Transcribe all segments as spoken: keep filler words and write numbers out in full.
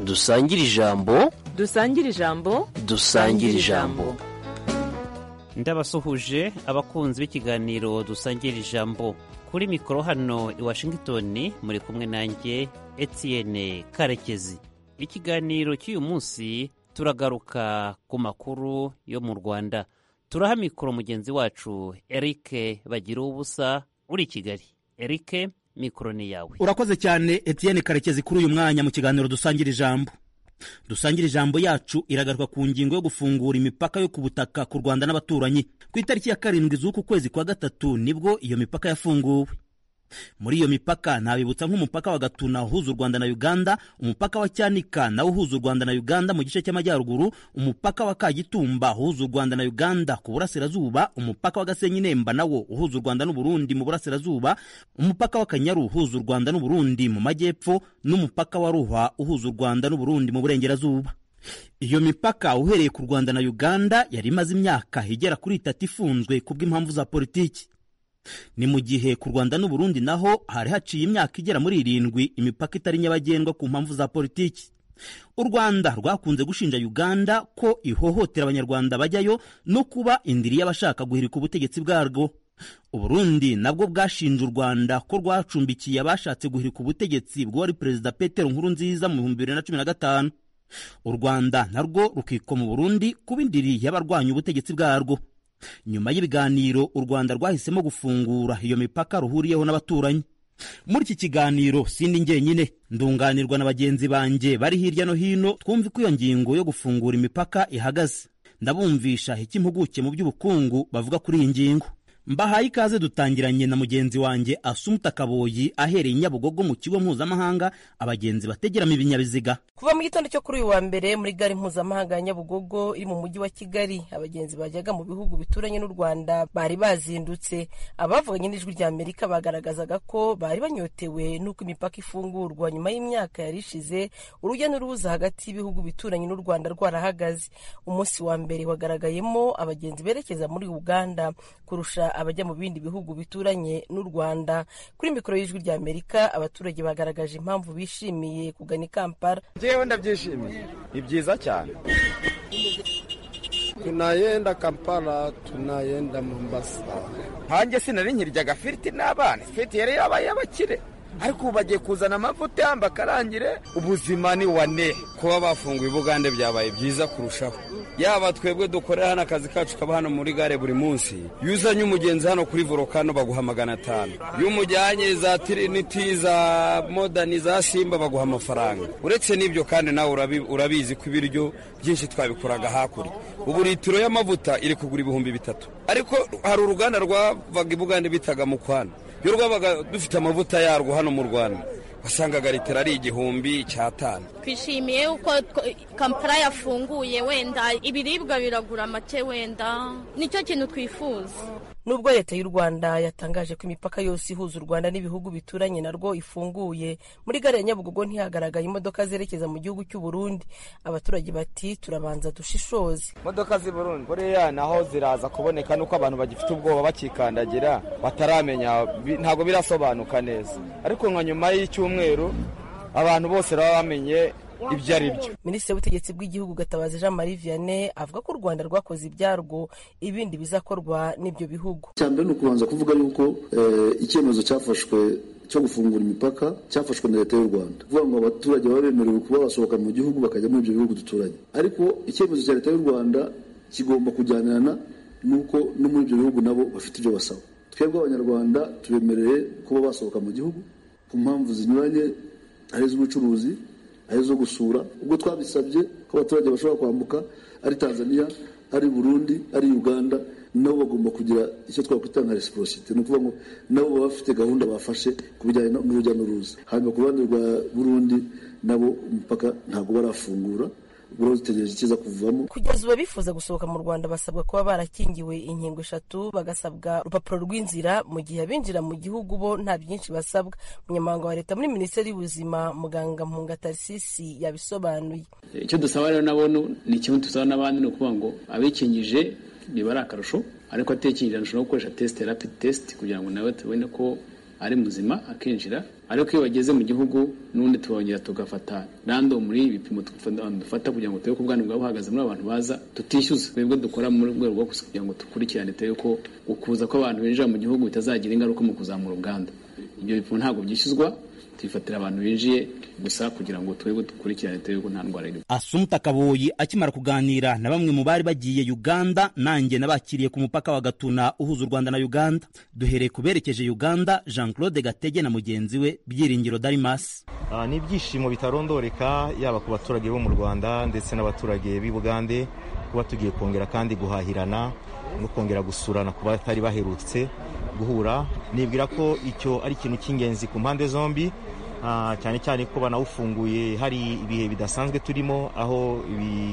dusangire ijambo dusangire ijambo dusangire ijambo. ndabasuhuje abakunzi b'ikiganiro dusangira ijambo. Kuri mikoro hano i Washington muri kumwe nanjye Etienne Karekezi. Ikiganiro cy'uyu munsi turagaruka ku makuru yo mu Rwanda. Turaha mikoro mugenzi wacu Eric Bagira ubusa uri Kigali. Eric, mikoro ni yawe. Urakoze cyane Etienne Karekezi kuri uyu mwanya mu kiganiro dusangira ijambo. Dusangira ijambo yacu iragaruka ku ngingo yo gufungura imipaka yo ku butaka ku Rwanda n'abaturanyi. Ku itariki ya karindwi z'uku kwezi kwa gatatu nibwo iyo mipaka yafunguwe. Muri iyo mipaka nabibutsa nk'umupaka wa Gatuna uhuza u Rwanda na Uganda, umupaka wa Cyanika nawo uhuza u Rwanda na Uganda mu gice cy'amajyaruguru, umupaka wa Kagitumba uhuza u Rwanda na Uganda ku burasirazuba, umupaka wa Gasenyi Nemba nawo uhuza u Rwanda n'u Burundi mu burasirazuba, umupaka wa Kanyaru uhuza u Rwanda n'u Burundi mu majyepfo, n'umupaka wa Ruhwa uhuza u Rwanda n'u Burundi mu burengerazuba. Iyo mipaka uhereye ku Rwanda na Uganda yari imaze imyaka igera kuri itatu ifunzwe kubw'impamvu za politiki. Ni mu gihe ku Rwanda n'u Burundi naho hari haciye imyaka igera muri irindwi imipaka itari nyabagendwa ku mpamvu za politiki. U Rwanda rwakunze gushinja Uganda ko ihohotera abanyarwanda bajyayo no kuba indiri y'abashaka guhirika ubutegetsi bwarwo. U Burundi nabwo bwashinje u Rwanda ko rwacumbikiye abashatse guhirika ubutegetsi bw'uwari Perezida Petero Nkurunziza mu bihumbi bibiri na cumi na gatanu. U Rwanda narwo rukikoma u Burundi kuba indiri y'abarwanya ubutegetsi bwarwo. Nyuma y'ibiganiro u Rwanda rwahisemo gufungura iyo mipaka ruhuriyeho n'abaturanyi. Muri iki kiganiro sindi njyenyine, ndunganirwa na bagenzi banjye bari hirya no hino twumva ko iyo ngingo yo gufungura imipaka ihagaze. Ndabumvisha iki impuguke mu by'ubukungu bavuga kuri iyi ngingo. Mbahaye ikaze dutangiranye na mugenzi wanjye Asumta Kaboyi ahereye Nyabugogo mu kigo mpuzamahanga abagenzi bategeramo ibinyabiziga. Kuva mu gitondo cyo kuri uyu wa mbere muri gare mpuzamahanga ya Nyabugogo iri mu mujyi wa Kigali, abagenzi bajyaga mu bihugu bituranye n'u Rwanda bari bazindutse. Abavuganye n'ijwi rya Amerika bagaragazaga ko bari banyotewe n'uko imipaka ifungurwa nyuma y'imyaka yari ishize urujya n'uruza hagati y'ibihugu bituranye n'u Rwanda rwarahagaze. Umunsi wa mbere wagaragayemo abagenzi berekeza muri Uganda kurusha abajya mu bindi bihugu bituranye n'u Rwanda. Kuri mikoro y'ijwi rya Amerika abaturage bagaragaje impamvu bishimiye kugana i Kampala. Jewe ndabyishimiye, ni byiza cyane. Tunayenda Kampala, tunayenda Mombasa. Hanjye sinari nkiryaga firiti n'abana, firiti yari yabaye abakire, ariko ubu bagiye kuzana amavuta yamba karangire. Ubuzima ni wane, kuba bafunguye Bugande byabaye byiza kurushaho. Yaba twebwe dukorera hano akazi kacu kaba hano muri gare buri munsi, yuzanye umugenzi hano kuri Volcano baguha magana atanu, y'umujyanye za Trinity za Modern za Simba baguha amafaranga. Uretse n'ibyo kandi nawe urabi, urabizi ko ibiryo byinshi twabikoraga hakurya. Ubu litiro y'amavuta iri kugura ibihumbi bitatu, ariko hari uruganda rwavaga Bugande bitaga Mukwano, yo rwabaga dufite amavuta yarwo hano mu Rwanda wasangaga litiro ari igihumbi cy'atanu. Twishimiye uko Kampala yafunguye, wenda ibiribwa biragura make, wenda nicyo kintu twifuza. Nubwo leta y'u Rwanda yatangaje ko imipaka yose ihuza u Rwanda n'ibihugu bituranye narwo ifunguye, muri gare ya Nyabugogo ntihagaragaye imodoka zerekeza mu gihugu cy'u Burundi. Abaturage bati turabanza dushishoze. Imodoka z'i Burundi buriya naho ziraza kuboneka nuko abantu bagifite ubwoba bakikandagira bataramenya, ntago birasobanuka neza, ariko nka nyuma y'icyumweru abantu bose baba bamenye ibyo ari byo. Minisitiri w'ubutegetsi bw'igihugu Gatabazi Jean Marie Vianney avuga ko u Rwanda rwakoze ibyarwo, ibindi bizakorwa n'ibyo bihugu. Cyambere no kubanza kuvuga yuko icyemezo cyafashwe cyo gufungura imipaka cyafashwe na leta y'u Rwanda, kuvuga ngo abaturage baba bemerewe kuba basohoka mu gihugu bakajya muri ibyo bihugu duturanye. Ariko icyemezo cya leta y'u Rwanda kigomba kujyanana nuko no muri ibyo bihugu nabo bafite ibyo basaba. Twebwe abanyarwanda tubemereye kuba basohoka mu gihugu ku mpamvu zinyuranye, ari iz'ubucuruzi, ari zo gusura. Ubwo twabisabye ko abaturage bashobora kwambuka ari Tanzania, ari Burundi, ari Uganda, nabo bagomba kugira icyo twakwita nka reciprocity, ni ukuvuga ngo nabo baba bafite gahunda bafashe ku bijyanye n'urujya n'uruza. Hanyuma ku ruhande rwa Burundi nabo umupaka ntabwo barafungura, ubwo dutegereje ikiza kuvamo. Kugeza ubu bifuza gusohoka mu Rwanda basabwa kuba barakingiwe inkingo eshatu, bagasabwa urupapuro rw'inzira, mu gihe abinjira mu gihugu bo nta byinshi basabwa. Umunyamabanga wa leta muri Minisiteri y'Ubuzima Muganga Mpunga Tarsisi yabisobanuye. Icyo dusaba rero nabo ni kimwe dusaba n'abandi, ni ukuvuga ngo abikingije niba ari akarusho, ariko atekinjira nshobora gukoresha test rapid test kugira ngo nawe tubone ko ari muzima akinjira, ariko iyo bageze mu gihugu n'undi tubongera tugafata random muri ibipimo dufata kugira ngo turebe ko ubwandu bwabo buhagaze muri abantu baza tutishyuza. Twebwe dukora muri rwego rwo kugira ngo dukurikirane turebe ko ukuza kw'abantu binjira mu gihugu bitazagira ingaruka mu kuzamura ubwandu. Ibyo bipimo ntabwo byishyuzwa, tubifatira abantu binjiye gusa kugira ngo turebe dukurikirane turebe ko nta ndwara iri. Assumpta Kaboyi akimara kuganira na bamwe mu bari bagiye Uganda, nanjye nabakiriye ku mupaka wa Gatuna uhuza u Rwanda na Uganda. Duhereye kuberekeje Uganda, Jean Claude Gatege na mugenzi we Byiringiro Darimas. Uh, ni ibyishimo bitarondoreka yaba ku baturage bo mu Rwanda ndetse n'abaturage b'i Bugande kuba tugiye kongera kandi guhahirana no kongera gusurana kuba batari baherutse guhura. Nibwira ko icyo ari ikintu cy'ingenzi ku mpande zombi, uh, cyane cyane ko banawufunguye hari ibihe bidasanzwe turimo, aho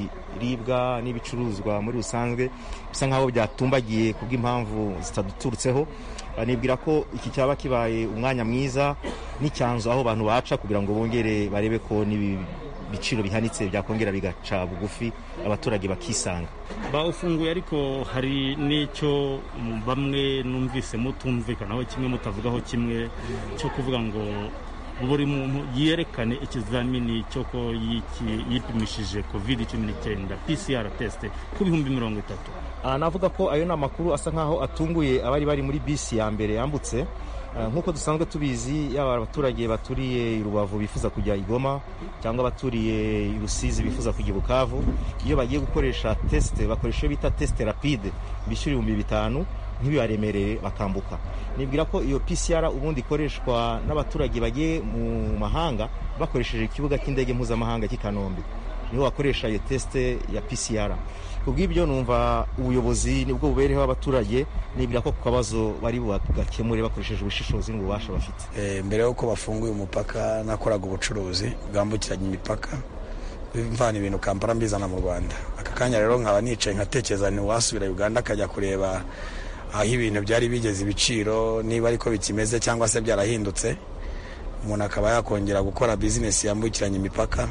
ibiribwa n'ibicuruzwa muri rusanzwe bisa nkaho byatumbagiye kubw'impamvu zitaduturutseho. Uh, nibwira ko iki cyaba kibaye umwanya mwiza n'icyanzo aho abantu baca kugira ngo bongere barebe ko nibi biciro bihanitse byakongera bigaca bugufi abaturage bakisanga. Bawufunguye ariko hari n'icyo bamwe numvise mutumvikanaho kimwe mutavugaho kimwe cyo kuvuga ngo buri muntu yerekane ikizamini cyo ko yipimishije covid cumi n'icyenda P C R test ku bihumbi mirongo itatu. Ah, navuga ko ayo namakuru asa nkaho atunguye abari bari muri bisi ya mbere yambutse. Nk'uko dusanzwe tubizi, yaba abaturage baturiye i Rubavu bifuza kujya i Goma cyangwa abaturiye i Rusizi bifuza kujya i Bukavu, iyo bagiye gukoresha test bakoresha bita test rapide bishyura ibihumbi bitanu ntibibaremereye bakambuka. Nibwira ko iyo P C R ubundi ikoreshwa n'abaturage bagiye mu mahanga bakoresheje ikibuga cy'indege mpuzamahanga cy'i Kanombe, niho bakoresha iyo test ya P C R. Kubw'ibyo numva ubuyobozi nibwo bubereho abaturage, nibwira ko kukabazo bari bugakemure bakoresheje ubushishozi n'ububasha bafite. E, mbere yuko bafunguye umupaka nakoraga ubucuruzi bwambukiranya imipaka bimvana ibintu Kampala mbizana mu Rwanda. Aka kanya rero nkaba nicaye nkatekereza ni wasubira Uganda akajya kureba aho ibintu byari bigeze ibiciro, niba ariko bikimeze cyangwa se byarahindutse, umuntu akaba yakongera gukora business yambukiranya imipaka.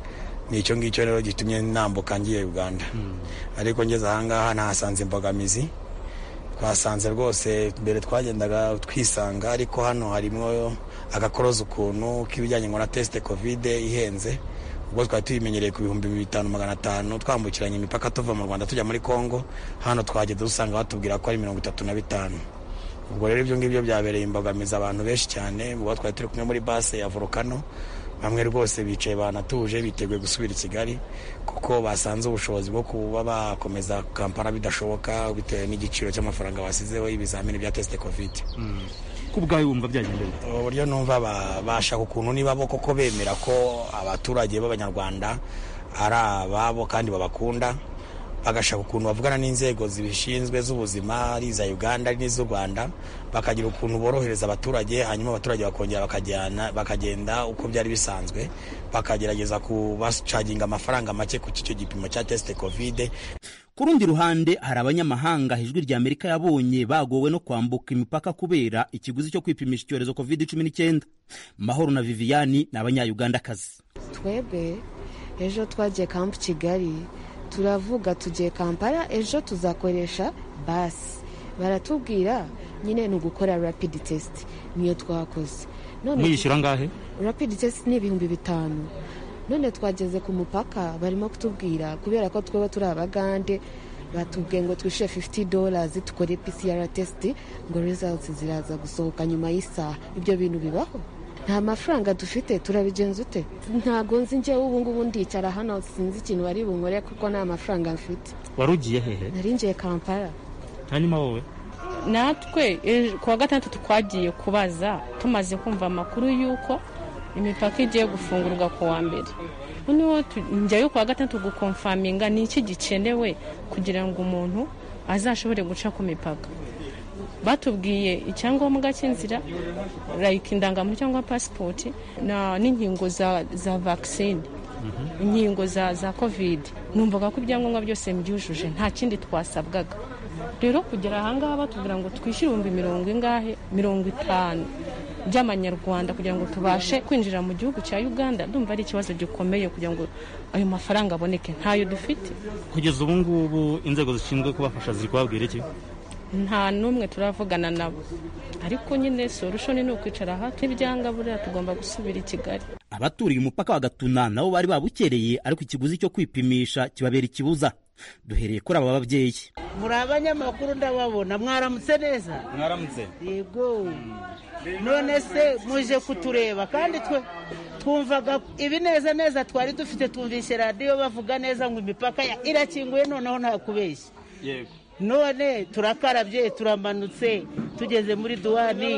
Ni icyo ngicyo rero gitumye nambuka ngiye Uganda. Hmm. Ariko ngeze ahangaha nahasanze imbogamizi. Twasanze rwose mbere twagendaga twisanga, ariko hano harimo agakoroza ukuntu k'ibijyanye ngo na test covid ihenze. Ubwo twari tubimenyereye ku bihumbi bitanu magana atanu twambukiranya imipaka tuva mu Rwanda tujya muri Kongo, hano twageze dusanga batubwira ko ari mirongo itatu na bitanu. Ubwo rero ibyo ngibyo byabereye imbogamizi abantu benshi cyane. Ubwo twari turi kumwe muri base ya Volcano, bamwe rwose bicaye banatuje biteguye gusubira i Kigali kuko basanze ubushobozi bwo kuba bakomeza Kampala bidashoboka bitewe n'igiciro cy'amafaranga basizeho ibizamini bya test covid. Mm. Kubwawe wumva byagendeye uburyo numva bashaka ukuntu niba bo koko bemera ko abaturage b'Abanyarwanda ari ababo kandi babakunda, bagashaka ukuntu bavugana n'inzego zibishinzwe z'ubuzima ari za Uganda ari n'iz'u Rwanda, bakagira ukuntu borohereza abaturage, hanyuma abaturage bakongera bakajyana bakagenda uko byari bisanzwe, bakagerageza kubacaginga amafaranga make ku cyo gipimo cya test covid. Ku rundi ruhande hari abanyamahanga Ijwi rya Amerika yabonye bagowe no kwambuka imipaka kubera ikiguzi cyo kwipimisha icyorezo covid cumi n'icyenda. Mahoro na Viviani ni abanya-Ugandakazi. Twebwe ejo twagiye Camp Kigali, turavuga tugiye Kampala, ejo tuzakoresha basi. Baratubwira nyine ni ugukora rapid test, niyo twakoze. None muyishyura ngahe? Rapid test ni ibihumbi bitanu. None twageze ku mupaka barimo kutubwira kubera ko tweba turi Abagande, batubwiye ngo twishyure fifty dollars tukore P C R test, ngo results ziraza gusohoka nyuma y'isaha. Ibyo bintu bibaho? Nta mafaranga dufite, turabigenza ute? Ntago nzi nje ubu ngubu ndicara hano sinzi ikintu bari bunkore kuko nta mafaranga mfite. Warugiye hehe? Nari ngiye Kampala. Hanyuma wowe? Natwe kuwa gatandatu twagiye kubaza tumaze kumva amakuru yuko imipaka igiye gufungurwa ku wa mbere. Noneho njyayo kuwa gatandatu gukonfaminga ni iki gikenewe kugira ngo umuntu azashobore guca ku mipaka. Batubwiye icyangombwa cy'inzira like indangamuntu cyangwa passport na n'inkingo za za vaccine, inkingo za za covid. Numvaga ko ibyangombwa byose mbyujuje, nta kindi twasabwaga. Rero kugera ahangaha batubwira ngo twishyure ibihumbi mirongo ingahe mirongo itanu by'amanyarwanda kugira ngo tubashe kwinjira mu gihugu cya Uganda. Ndumva ari ikibazo gikomeye kugira ngo ayo mafaranga aboneke, ntayo dufite. Kugeza ubu ngubu inzego zishinzwe kubafasha ziri kubabwira iki? nta n'umwe turavugana nabo, ariko nyine solution ni ukwicara aha twibyanga buriya tugomba gusubira i Kigali. Abaturiye umupaka wa Gatuna nabo bari babukereye, ariko ikiguzi cyo kwipimisha kibabera ikibuza. Duhereye kuri aba babyeyi. Muri abanyamakuru ndababona, mwaramutse neza? Mwaramutse. Yego. None se muje kutureba kandi twe twumvaga ibi neza neza, twari dufite twumvishe radio bavuga neza ngo imipaka irakinguye, noneho nta kubeshya. Yego. None turakarabye turamanutse tugeze muri duwani,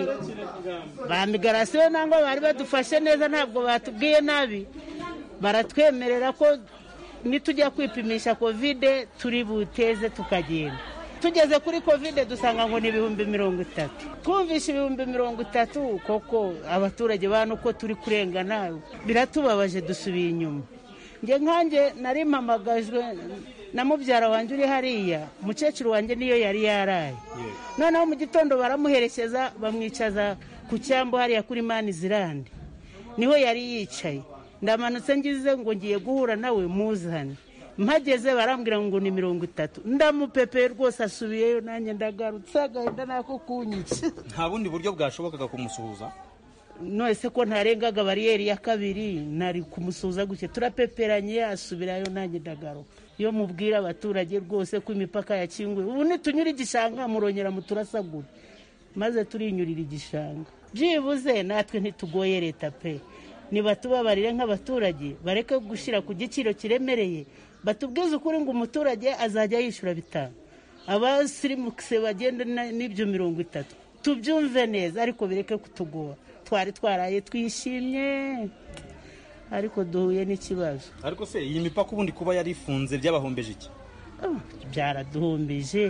ba migrasiyo nangwa bari badufashe neza, ntabwo batubwiye nabi, baratwemerera ko nitujya kwipimisha covid turi buteze tukagenda. Tugeze kuri covid dusanga ngo ni ibihumbi mirongo itatu. Twumvishe ibihumbi mirongo itatu, koko abaturage bano ko turi kurengana biratubabaje, dusubiye inyuma. Nge nkanje nari mpamagajwe na mubyara wanjye uri hariya, umukecuru wanjye niyo yari yaraye. Noneho mu gitondo baramuherekeza bamwicaza ku cyambo hariya kuri Manizirande, niho yari yicaye. Ndamanutse ngize ngo ngiye guhura nawe muzane, mpageze barambwira ngo ni mirongo itatu. Ndamupepe rwose asubiyeyo, nanjye ndagarutse agahinda nako kunyica. Nta bundi buryo bwashobokaga kumusuhuza? None se ko ntarengaga bariyeri ya kabiri nari kumusuhuza guke, turapeperanye asubirayo, nanjye ndagaruka. Yo mubwira abaturage rwose ko imipaka yakinguye, ubu nitunyura igishanga murongera muturasagura, maze turinyurira igishanga. Byibuze natwe ntitugoye leta pe, niba tubabarire nk'abaturage bareke gushira ku giciro kiremereye, batubwize ukuri ngo umuturage azajya yishura bitanu, abasirimukse bagende n'ibyo mirongo itatu, tubyumve neza, ariko bireke kutugora. Twari twaraye twishimye, ariko duhuye n'ikibazo. Ariko se iyi mipaka ubundi kuba yari ifunze byabahombeje iki? Byaraduhombeje,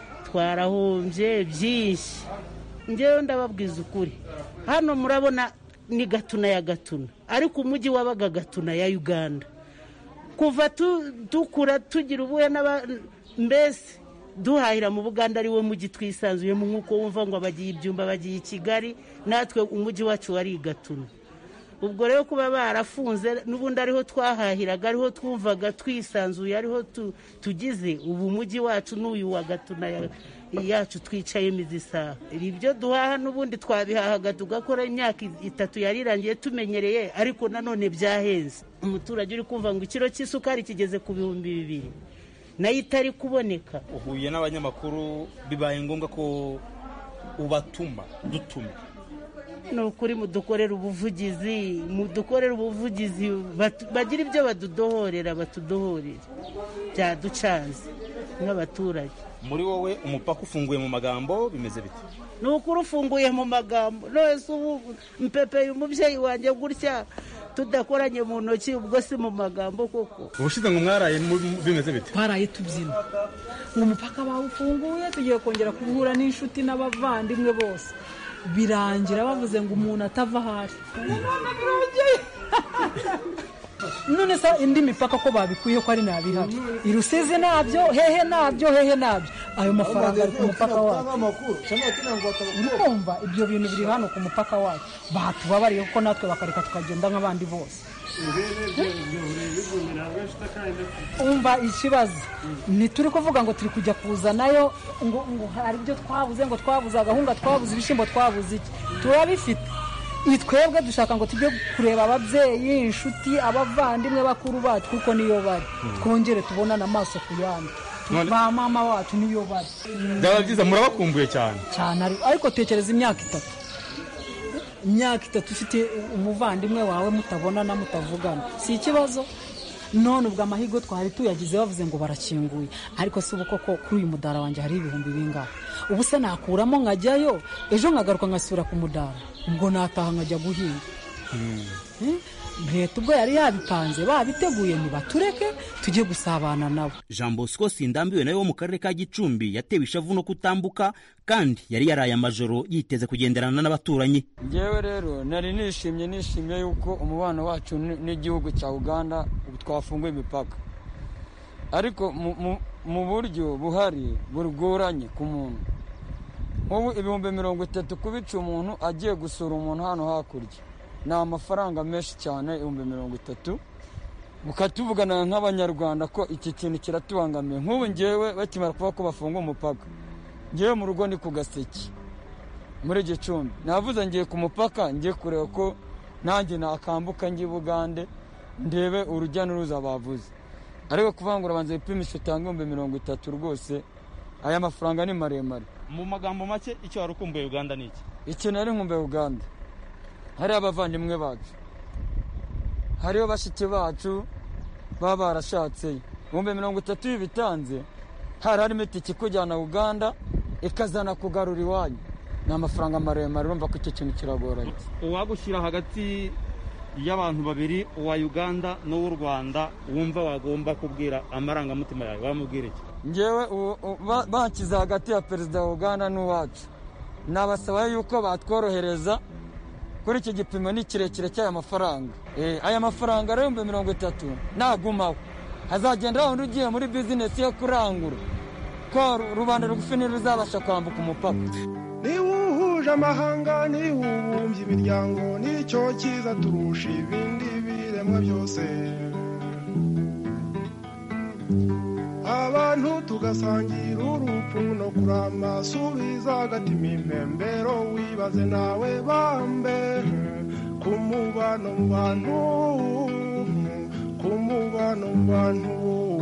twarahombye byinshi. Ngewe ndababwiza ukuri, hano murabona ni Gatuna ya Gatuna, ariko umujyi wabaga Gatuna ya Uganda. Kuva dukura tugira ubuye n'aba mbese duhahira mu Buganda ari wo mujyi twisanzuye mu, nkuko wumva ngo abagiye ibyumba bagiye i Kigali, natwe umujyi wacu wari Gatuna. Ubwo rero kuba barafunze n'ubundi ariho twahahiraga, ariho twumvaga twisanzuye, ariho tugize ubu umujyi wacu n'uyu wa Gatuna yacu twicaye imizisaha. Ibyo duhaha n'ubundi twabihahaga tugakora imyaka itatu yarirangiye tumenyereye, ariko nanone byahenze. Umuturage uri kumva ngo ikiro cy'isukari kigeze ku bihumbi bibiri nayo itari kuboneka. Uhuye n'abanyamakuru bibaye ngombwa ko ubatuma dutume? Ni ukuri mudukorera ubuvugizi, mudukorera ubuvugizi, bagira ibyo badudohorera, batudohorera, byaducanze nk'abaturage. Muri wowe umupaka ufunguye mu magambo bimeze bite? Ni ukuri ufunguye mu magambo, none ubu mpepeye umubyeyi wanjye gutya tudakoranye mu ntoki, ubwo si mu magambo koko. Ubushize ngo mwaraye bimeze bite? Twaraye tubyina ngo umupaka bawufunguye, tugiye kongera guhura n'inshuti n'abavandimwe bose, birangira bavuze ngo umuntu atava ahari. None se indi mipaka ko babikuye ko ari nabihari, i Rusizi nabyo, hehe nabyo, hehe nabyo, ayo mafaranga ari ku mupaka wacu. Urumva ibyo bintu biri hano ku mupaka wacu, batubabariye kuko natwe bakareka tukagenda nk'abandi bose. Umva ikibazo, ntituri kuvuga ngo turi kujya kuzanayo ngo ngo hari ibyo twabuze, ngo twabuze agahunga, twabuze ibishyimbo, twabuze iki, turabifite. Twebwe dushaka ngo tujye kureba ababyeyi, inshuti, abavandimwe bakuru bacu kuko niyo bari, twongere tubonana amaso ku yandi, ba mama wacu niyo bari. Byaba byiza, murabakumbuye cyane cyane, ariko tekereza imyaka itatu imyaka itatu ufite umuvandimwe wawe mutabonana, mutavugana, si ikibazo. None ubwo amahigo twari tuyagize bavuze ngo barakinguye, ariko si ubu koko kuri uyu mudara wanjye hari ibihumbi bingahe? Ubu se nakuramo nkajyayo, ejo nkagaruka ngasubira ku mudara, ubwo nataha nkajya guhinga. Leta ubwo yari yabipanze, babiteguye, nibatureke tujye gusabana nabo. Jean Bosco Sindambiwe nawe wo mu karere ka Gicumbi yatewe ishavu no kutambuka, kandi yari yaraye amajoro yiteze kugenderana n'abaturanyi. Ngewe rero nari nishimye nishimye yuko umubano wacu n'igihugu cya Uganda twafunguye imipaka, ariko mu buryo buhari burgoranye ku muntu. Ubu ibihumbi mirongo itatu kubica umuntu agiye gusura umuntu hano hakurya ni amafaranga menshi cyane, ibihumbi mirongo itatu. Mukatuvugana nk'abanyarwanda ko iki kintu kiratubangamiye. Nk'ubu ngewe bakimara kuba ko bafunga umupaka, ngewe mu rugo ni ku Gaseke muri Gicumbi, navuze ngiye ku mupaka ngiye kureba ko nanjye nakambuka ngiye Bugande ndebe urujya n'uruza bavuze, ariko kuvangura banze ipimisho tanga ibihumbi mirongo itatu rwose aya mafaranga ni maremare. Mu magambo make icyo wari ukumbuye Uganda ni iki? Iki nari nkumbuye Uganda, hari abavandimwe bacu, hariho bashiki bacu baba barashatse ibihumbi mirongo itatu bitanze, hari harimo itike kujyana Uganda ikazana kugarura iwanyu, ni amafaranga maremare, urumva ko icyo kintu kiragoranye. Uwagushyira hagati y'abantu babiri, uwa Uganda n'uw'u Rwanda, wumva wagomba kubwira amarangamutima yawe, wamubwira iki? Ngewe bankiza hagati ya perezida wa Uganda n'uwacu, nabasaba yuko batworohereza kuri iki gipimo ni kirekire cy'aya mafaranga. Aya mafaranga rero ibihumbi mirongo itatu nagumaho, hazagenda wundi ugiye muri bizinesi yo kurangura, ko rubanda rugufi ntiruzabasha kwambuka umupaka. Niba uhuje amahanga, niba ubumbye imiryango, nicyo cyiza turusha ibindi biremwa byose. Abantu tugasangira urupfu no kurama, subiza agatima impembero, wibaze nawe bambe ku mubano mu bantu, ku mubano mu bantu.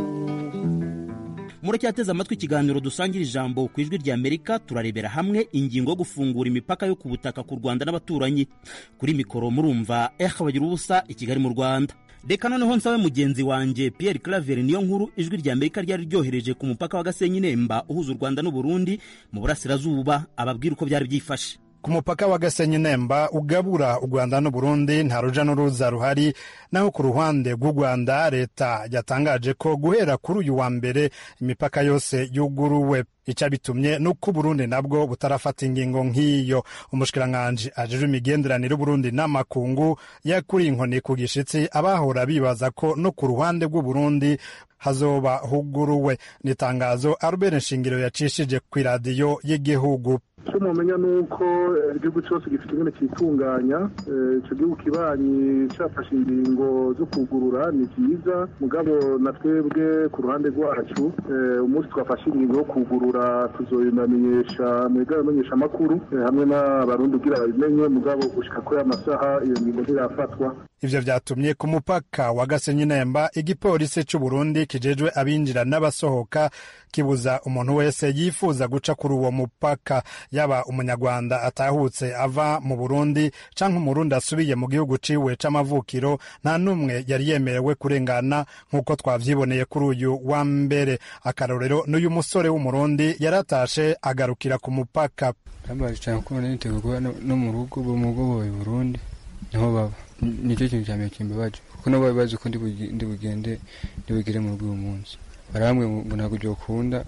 Muracyateze amatwi ikiganiro dusangira ijambo ku ijwi rya Amerika. Turarebera hamwe ingingo yo gufungura imipaka yo ku butaka ku Rwanda n'abaturanyi. Kuri mikoro murumva Eha bagira ubusa i Kigali mu Rwanda. Reka noneho nsabe mugenzi wanjye Pierre Claver niyo nkuru ijwi rya Amerika ryari ryohereje ku mupaka wa Gasenyi Nemba uhuza u Rwanda n'u Burundi mu burasirazuba, ababwira uko byari byifashe. Ku mupaka wa Gasenyi Nemba ugabura u Rwanda n'u Burundi nta ruja n'uruza ruhari, naho ku ruhande rw'u Rwanda leta yatangaje ko guhera kuri uyu wa mbere imipaka yose yuguruwe. Ica bitumye nuko Burundi nabwo butarafata ingingo nk'iyo. Umushikiranganje ajejwe imigenderanire y'Uburundi n'amakungu yakuri inkoni ku gishitsi abahora bibaza ko no ku ruhande rw'u Burundi hazoba huguruwe. Nitangazo Albert Nshingiro yacishije ku radio y'igihugu. Cyo mumenya nuko igihugu cyose gifite ingene kitunganya, ico gihugu kibanyi cyafashe ingingo zo kugurura ni byiza, mugabo na twebwe ku ruhande rwacu umunsi twafashe ingingo yo kugurura tuzoyimamenyesha mu igamenyesha makuru hamwe n'abarundi kugira babimenye, mugabo gushika ko amasaha iyo ngingo ntirafatwa. Ivyo vyatumye ku mupaka wa Gasenyi Nemba igipolisi c'u Burundi kijejwe abinjira n'abasohoka kibuza umuntu wese yifuza guca kuri uwo mupaka, yaba umunyarwanda atahutse ava mu Burundi canke umurundi asubiye mu gihugu ciwe c'amavukiro, nta numwe yari yemerewe kurengana nk'uko twavyiboneye kuri uyu wa mbere. Akarorero n'uyu musore w'umurundi yaratashe agarukira ku mupaka. Kambaje cyane ko nitego kuba no mu rugo bo mu gobo i Burundi niho baba, nicyo kintu cyame kimbabaje kuko nabo bazi ko ndi bugende ndi bugire mu rugo uyu munsi. Barambwe ngo ntabwo byo kunda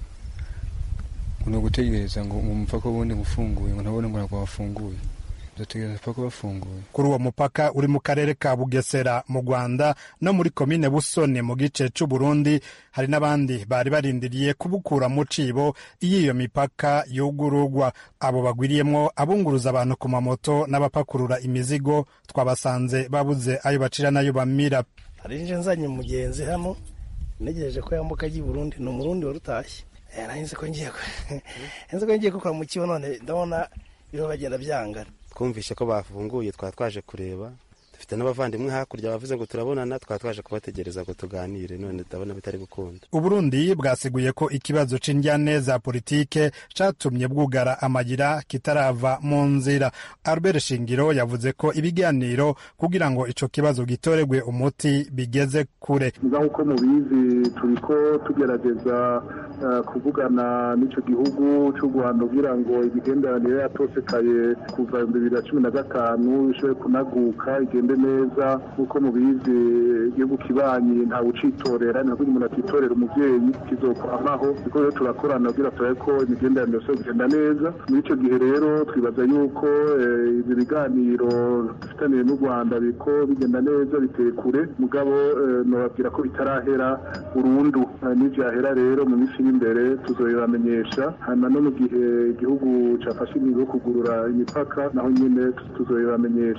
no gutegereza ngo umupaka wundi gufunguye, ngo nabone ngo ntabwo wafunguye, ndategereza paka bafunguye. Kuri uwo mupaka uri mu karere ka Bugesera mu Rwanda no muri komine Busoni mu gice c'u Burundi, hari n'abandi bari barindiriye kubukura mu cibo iyo mipaka yugururwa. Abo bagwiriyemwo abunguruza abantu ku mamoto n'abapakurura imizigo, twabasanze babuze ayo bacira nayo bamira. Hari nje nzanye mugenzi hano negereje ko yambuka agiye Burundi, no Murundi warutashye. Eh nahise ko ngiye ko nzi ko ngiye ko mu kibo, none ndabona biro bagenda byangana. Twumvishe ko bafunguye, twa twaje kureba, dufite n'abavandimwe hakurya bavuze ngo turabonana, twa twaje kubategereza ngo tuganire, none ndabona bitari gukunda. Uburundi bwasiguye ko ikibazo c'indyane za politike catumye bwugara amagira kitarava mu nzira. Albert Shingiro yavuze ko ibiganiro kugira ngo ico kibazo gitoregwe umuti bigeze kure. Nkuko mubizi turiko tugerageza uh, kuvugana n'ico gihugu c'u Rwanda kugira ngo imigenderanire yatosekaye kuva bibiri na cumi na gatanu ishobore kunaguka igende neza. Nkuko mubizi igihugu kibanyi nta ucitorera, ntabwo umuntu atitorera umuvyeyi, kizokwamaho. Niko rero turakorana kugira turabe ko imigenderanire yose igenda neza. Muri ico gihe rero twibaza yuko ibi biganiro dufitaniye n'u Rwanda biko bigenda neza, biteye kure, mugabo nobabwira ko bitarahera burundu. N'ivyahera rero mu minsi imbere tuzoyibamenyesha, hanyuma no mu gihe igihugu cafashe ingingo yo kugurura imipaka naho nyine tuzoyibamenyesha.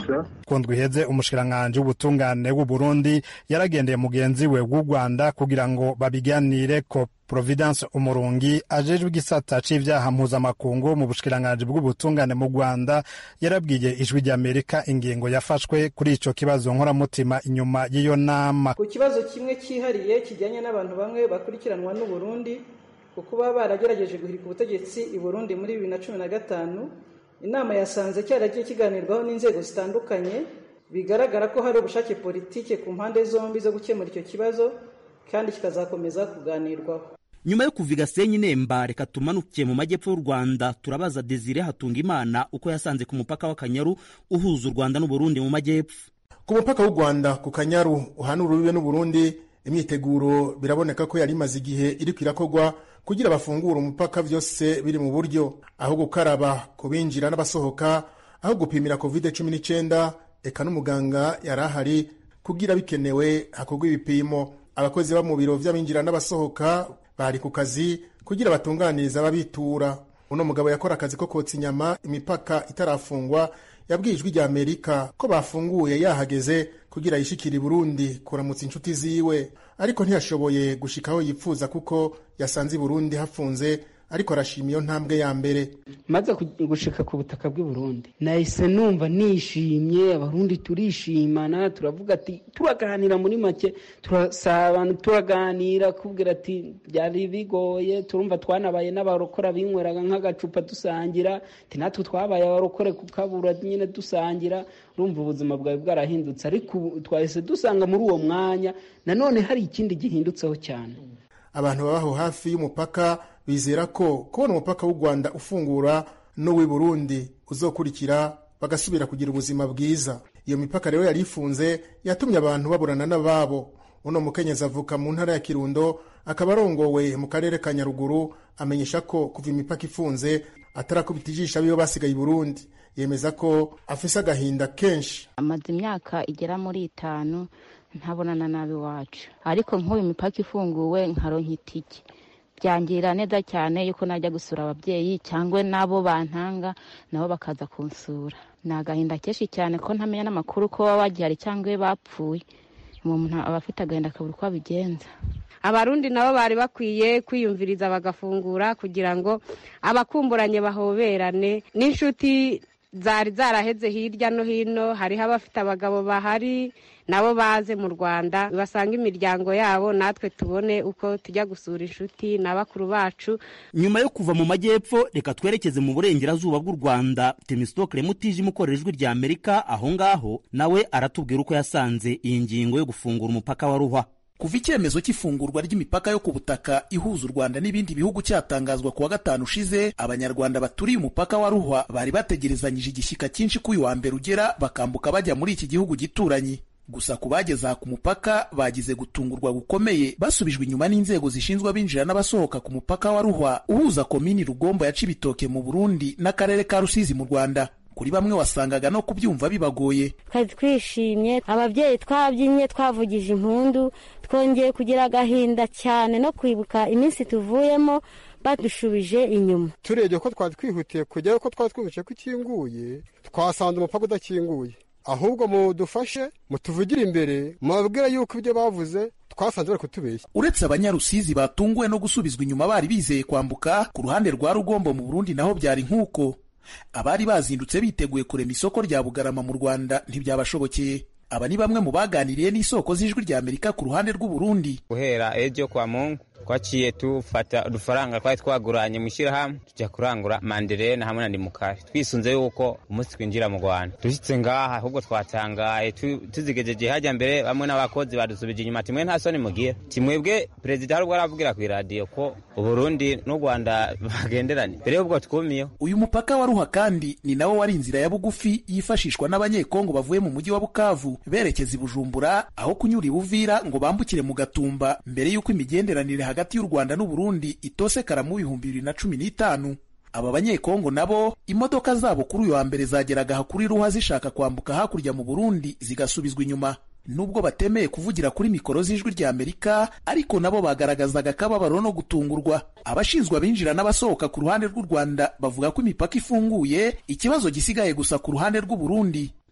ku ndwi iheze umushikiranganji w'ubutungane w'u Burundi yaragendeye mugenzi we w'u Rwanda kugira ngo babiganireko. Providence Umurungi ajejwe igisata c'ivyaha mpuzamakungu mu bushikiranganji bw'ubutungane mu Rwanda yarabwiye ijwi ry'Amerika ingingo yafashwe kuri ico kibazo nkoramutima inyuma y'iyo nama. Ku kibazo kimwe cyihariye kijyanye n'abantu bamwe bakurikiranwa n'u Burundi kuko baba baragerageje guhirika ubutegetsi i Burundi muri bibiri na cumi na gatanu, inama yasanze cyaragiye kiganirwaho n'inzego zitandukanye, bigaragara ko hari ubushake politike ku mpande zombi zo gukemura icyo kibazo kandi kikazakomeza kuganirwaho. Nyuma yo kuviga Senyi Nemba, reka tumanuke mu majyepfo y'u Rwanda turabaza Desire Hatungimana uko yasanze ku mupaka wa Kanyaru uhuza u Rwanda n'u Burundi mu majyepfo. Ku mupaka w'u Rwanda ku Kanyaru uhanura urubibe n'u Burundi, imyiteguro biraboneka ko yari imaze igihe iri kwirakorwa kugira bafungure umupaka vyose biri mu buryo, aho gukaraba kubinjira n'abasohoka, aho gupimira covid cumi n'icyenda, eka n'umuganga yarahari kugira bikenewe hakorwa ibipimo. Abakozi ba mu biro vy'abinjira n'abasohoka bari ku kazi kugira batunganiriza ababitura. Uno mugabo yakora akazi ko kotsa inyama imipaka itarafungwa yabwiye ijwi rya Amerika ko bafunguye yahageze kugira yishikire i Burundi kuramutsa inshuti ziwe, ariko ntiyashoboye gushikaho yipfuza kuko yasanze i Burundi hafunze, ariko arashima iyo ntambwe ya mbere. Maze gushika ku butaka bw'i Burundi nahise numva nishimye, abarundi turishimana, turavuga ati turaganira muri make, turasabana, turaganira kubwira ati byari bigoye, turumva twanabaye n'abarokora binyweraga nk'agacupa dusangira, ati natwe twabaye abarokore kukabura nyine dusangira, urumva ubuzima bwawe bwarahindutse, ariko twahise dusanga muri uwo mwanya nanone hari ikindi gihindutseho cyane. Abantu babaho hafi y'umupaka bizera ko kubona umupaka w'u Rwanda ufungura n'uw'i Burundi uzokurikira bagasubira kugira ubuzima bwiza. Iyo mipaka rero yari ifunze yatumye abantu baburana n'ababo. Uno mukenyezi avuka mu ntara ya Kirundo, akaba arongowe mu karere ka Nyaruguru, amenyesha ko kuva imipaka ifunze atarakubita ijisho abiyo basigaye i Burundi. Yemeza ko afise agahinda kenshi. Amaze imyaka igera muri itanu ntabonana nabi wacu, ariko nk'uyu mipaka ifunguwe nkaronka itike byangira neza cyane yuko najya gusura ababyeyi cyangwa nabo bantanga nabo bakaza kunsura. Ni agahinda kenshi cyane ko ntamenya n'amakuru ko baba bagihari cyangwa bapfuye, umuntu aba afite agahinda akabura uko abigenza. Abarundi nabo bari bakwiye kwiyumviriza bagafungura kugira ngo abakumburanye bahoberane, n'inshuti zari zaraheze hirya no hino, hariho abafite abagabo bahari nabo baze mu Rwanda basanga imiryango yabo, natwe tubone uko tujya gusura inshuti na bakuru bacu. Nyuma yo kuva mu majyepfo, reka twerekeze mu burengerazuba bw'u Rwanda. Temistokle Mutiji mukorera ijwi rya Amerika aho ngaho, nawe aratubwira uko yasanze iyi ngingo yo gufungura umupaka wa Ruhwa. Kuva icyemezo cy'ifungurwa ry'imipaka yo ku butaka ihuza u Rwanda n'ibindi bihugu cyatangazwa kuwa gatanu ushize, abanyarwanda baturiye umupaka wa Ruhwa bari bategerezanyije igishyika cyinshi ko uyu wa mbere ugera bakambuka bajya muri iki gihugu gituranyi. Gusa ku bageze aha ku mupaka bagize gutungurwa gukomeye, basubijwe inyuma n'inzego zishinzwe abinjira n'abasohoka ku mupaka wa Ruhwa uhuza komini Rugombo ya Cibitoke mu Burundi n'akarere ka Rusizi mu Rwanda. Kuri bamwe wasangaga no kubyumva bibagoye. Twari twishimye, ababyeyi twabyinnye, twavugije impundu, twongeye kugira agahinda cyane no kwibuka iminsi tuvuyemo badushubije inyuma. Turebye ko twari twihutiye kujyayo, ko twari twihutiye ko ikinguye, twasanze umupaka udakinguye. Ahubwo mudufashe mutuvugire imbere, mubabwira yuko ibyo bavuze twasanze bari kutubeshya. Uretse abanyarusizi batunguwe no gusubizwa inyuma bari bizeye kwambuka, ku ruhande rwa Rugombo mu Burundi naho byari nk'uko. Abari bazindutse biteguye kurema isoko rya Bugarama mu Rwanda ntibyabashobokeye. Aba ni bamwe mu baganiriye n'isoko z'ijwi rya Amerika ku ruhande rw'u Burundi. Guhera ejo kwa Mungu twaciye tufata udufaranga twari twaguranye mu shyirahamwe tujya kurangura manderena hamwe na ndimukari, twisunze yuko umunsi twinjira mu Rwanda. Dushitse ngaha ahubwo twatangaye tuzigejeje hajya mbere, bamwe n'abakozi badusubije inyuma, timwe nta soni mugira, timwebwe perezida harubwo aravugira ku radio ko Uburundi n'u Rwanda bagenderanye, mbere y'ubwo twumiyeho. Uyu mupaka wa Ruhwa kandi ni nawo wari inzira ya bugufi yifashishwa n'abanyekongo bavuye mu mujyi wa Bukavu berekeza i Bujumbura, aho kunyura i Buvira ngo bambukire mu Gatumba, mbere y'uko imigenderanire hagati y'u Rwanda n'u Burundi itosekara mu bihumbi bibiri na cumi n'itanu. Aba banyekongo nabo imodoka zabo kuri uyu wa mbere zageraga kuri Ruhwa zishaka kwambuka hakurya mu Burundi zigasubizwa inyuma. Nubwo batemeye kuvugira kuri mikoro z'ijwi rya Amerika, ariko nabo bagaragazaga akababaro no gutungurwa. Abashinzwe abinjira n'abasohoka ku ruhande rw'u Rwanda bavuga ko imipaka ifunguye, ikibazo gisigaye gusa ku ruhande rw'u Burundi.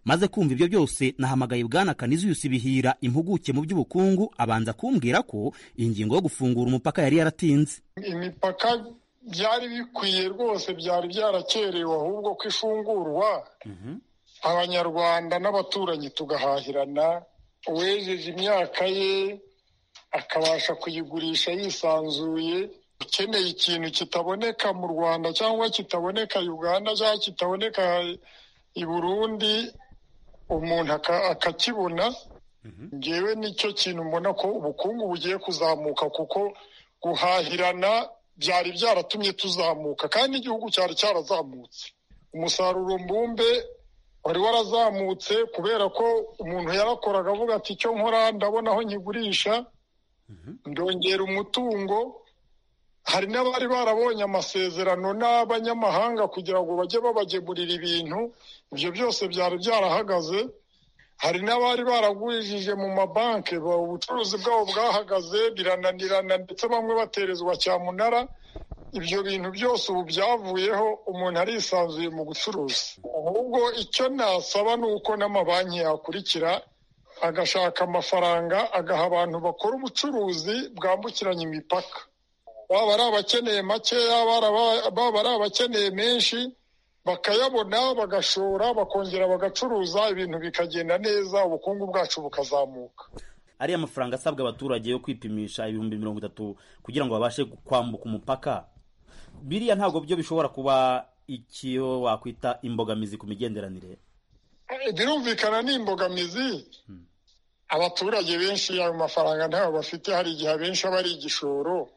maze kumva ibyo byose nahamagaye bwana Canisius Bihira impuguke mu by'ubukungu abanza kumbwira ko ingingo yo gufungura umupaka yari yaratinze. Imipaka byari bikwiye rwose, byari byarakerewe, ahubwo ko ifungurwa abanyarwanda n'abaturanyi tugahahirana, uwejeje imyaka ye akabasha kuyigurisha yisanzuye. Ukeneye ikintu kitaboneka mu Rwanda cyangwa kitaboneka Uganda cyangwa kitaboneka i Burundi, umuntu akakibona. Ngewe nicyo kintu mbona ko ubukungu bugiye kuzamuka, kuko guhahirana byari byaratumye tuzamuka, kandi igihugu cyari cyarazamutse. Umusaruro mbumbe wari warazamutse kubera ko umuntu yarakoraga avuga ati icyo nkora ndabona aho nkigurisha, ndongera umutungo. Hari n'abari barabonye amasezerano n'abanyamahanga kugira ngo bajye babagemurira ibintu, ibyo byose byari byarahagaze. Hari n'abari baragurishije mu mabanki, ubucuruzi bwabo bwahagaze birananirana, ndetse bamwe baterezwa cyamunara. Ibyo bintu byose ubu byavuyeho, umuntu arisanzuye mu gucuruza. Ahubwo icyo nasaba ni uko n'amabanki yakurikira agashaka amafaranga agaha abantu bakora ubucuruzi bwambukiranya imipaka. Baba ari abakeneye makeya, baba ari abakeneye menshi, bakayabona bagashora, bakongera bagacuruza, ibintu bikagenda neza, ubukungu bwacu bukazamuka. Ariya mafaranga asabwa abaturage yo kwipimisha ibihumbi mirongo itatu kugira ngo babashe kwambuka umupaka, biriya ntabwo byo bishobora kuba ikiyo wakwita imbogamizi ku migenderanire? Birumvikana ni imbogamizi. Abaturage benshi ayo mafaranga ntayo bafite, hari igihe abenshi aba ari igishoro.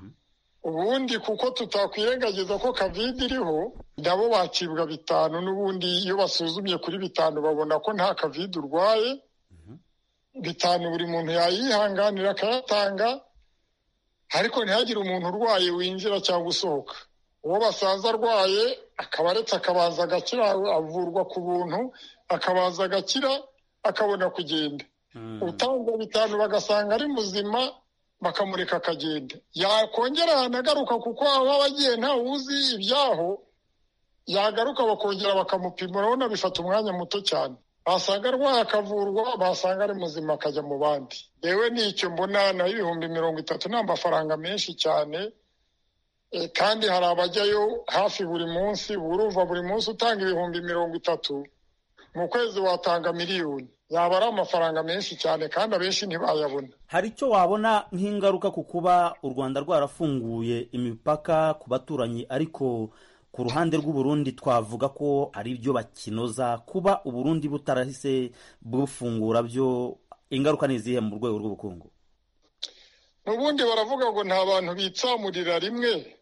Ubundi kuko tutakwirengagiza ko covid iriho, nabo bakibwa bitanu, n'ubundi iyo basuzumye kuri bitanu babona ko nta covid urwaye, bitanu buri muntu yayihanganira akayatanga, ariko ntihagire umuntu urwaye winjira cyangwa usohoka. Uwo basanze arwaye akaba aretse akabanza agakira, avurwa ku buntu, akabanza agakira akabona kugenda. Utanga bitanu bagasanga ari muzima, bakamureka akagenda. Yakongera yanagaruka kuko aba bagiye nta wuzi ibyaho, yagaruka bakongera bakamupima, urabona bifata umwanya muto cyane. Basanga arwaye akavurwa, basanga ari muzima akajya mu bandi. Yewe nicyo mbona, naho ibihumbi mirongo itatu ni amafaranga menshi cyane, e, kandi hari abajyayo hafi buri munsi. Urumva buri munsi utanga ibihumbi mirongo itatu, mu kwezi watanga miliyoni. Yaba ari amafaranga menshi cyane, kandi abenshi ntibayabona. Hari icyo wabona nk'ingaruka ku kuba u Rwanda rwarafunguye imipaka ku baturanyi, ariko ku ruhande rw'u Burundi twavuga ko ari ibyo bakinoza, kuba u Burundi butarahise bufungura byo ingaruka ni izihe mu rwego rw'ubukungu? N'ubundi baravuga ngo nta bantu bitsamurira rimwe.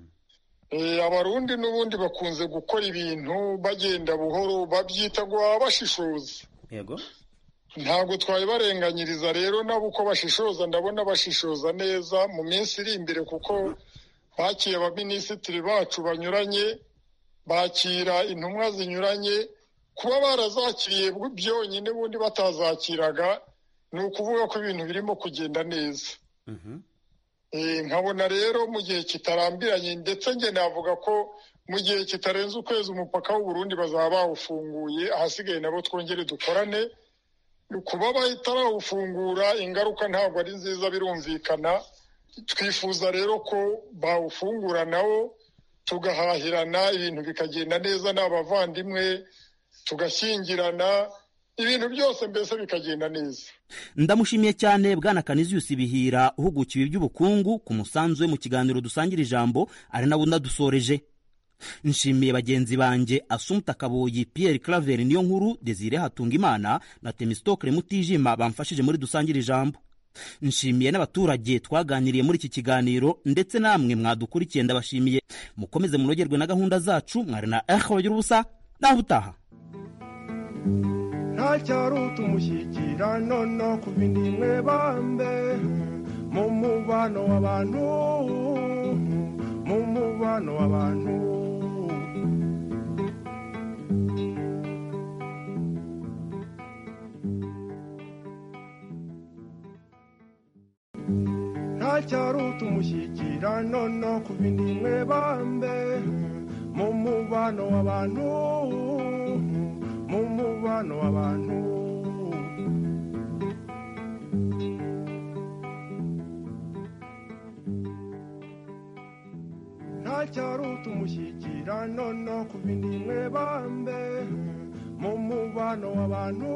Eh, abarundi n'ubundi bakunze gukora ibintu bagenda buhoro, babyita ngo bashishoza. Yego. Ntabwo twayibarenganyiriza rero, nabo uko bashishoza ndabona bashishoza neza mu minsi iri imbere, kuko bakiye abaminisitiri bacu banyuranye, bakira intumwa zinyuranye. Kuba barazakiriye byonyine bundi batazakiraga, ni ukuvuga ko ibintu birimo kugenda neza. Eh, nkabona rero mu gihe kitarambiranye, ndetse nge navuga ko mu gihe kitarenze ukwezi umupaka w'u Burundi bazaba bawufunguye, ahasigaye nabo twongere dukorane. Kuba batarawufungura ingaruka ntabwo ari nziza, birumvikana. Twifuza rero ko bawufungura nawo tugahahirana, ibintu bikagenda neza, n'abavandimwe tugashyingirana, ibintu byose mbese bikagenda neza. Ndamushimiye cyane bwana Canisius Bihira uhugukiwe iby'ubukungu ku musanzu we mu kiganiro dusangira ijambo, ari nawe ndadusoreje. Nshimiye bagenzi banje Assumpta Kaboyi, Pierre Claver niyo nkuru, Desire Hatungimana na Temistokle Mutijima bamfashije muri dusangira ijambo. Nshimiye n'abaturage twaganiriye muri iki kiganiro, ndetse namwe mwadukurikiye ndabashimiye. Mukomeze munogerwe na gahunda zacu. Mwari na Echo bagira ubusa naho utaha. Ntacyari umushyikirano no ku bindi mwe bambe, mu mubano w'abantu, mu mubano w'abantu. Ntacyari umushyikirano no ku bindi mwe bambe, mu mubano w'abantu. mu mubano w'abantu ntacyaruta umushyikirano no ku bindi mwe bambe mu mubano w'abantu